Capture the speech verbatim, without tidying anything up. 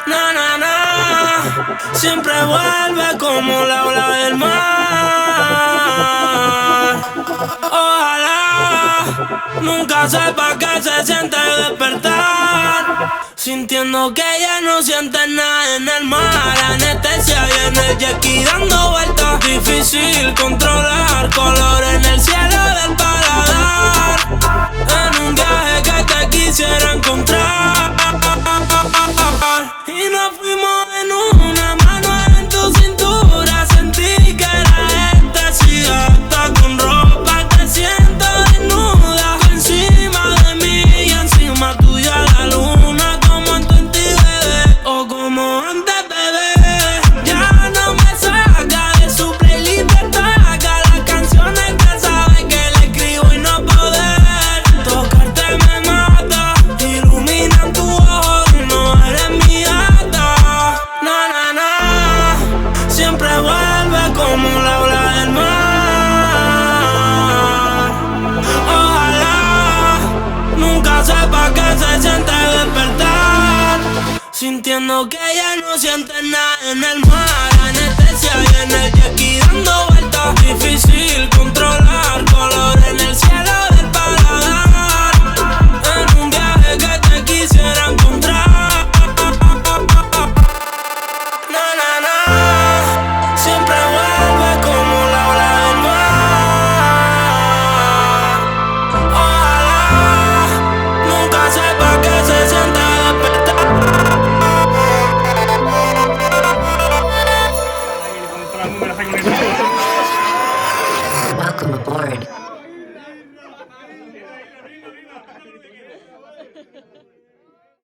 Na, na, na. Siempre vuelve como la ola del mar. Ojalá nunca sepa que se siente despertar, sintiendo que ya no siente nada en el mar. Anestesia y en el jet ski dando vueltas. Difícil controlar color en el cielo del paladar. En un viaje que te quisiera encontrar. Y nos fuimos en una mano en tu cintura. Sentí que era éxtasis. Hasta con ropa te siento desnuda. Encima de mí y encima tuya la luna. Como en Twenty, bebé, o como antes, bebé. Ya no me saca de su playlist, destaca las canciones que sabe que le escribo y no poder tocarte me mata. Iluminan tu ojo y no eres mi gata. Na, na, na. Siempre vuelve como la ola del mar. Ojalá nunca sepa que se siente despertar, sintiendo que ya no siente nada en el mar. Anestesia y en el jet ski dando vueltas. Difícil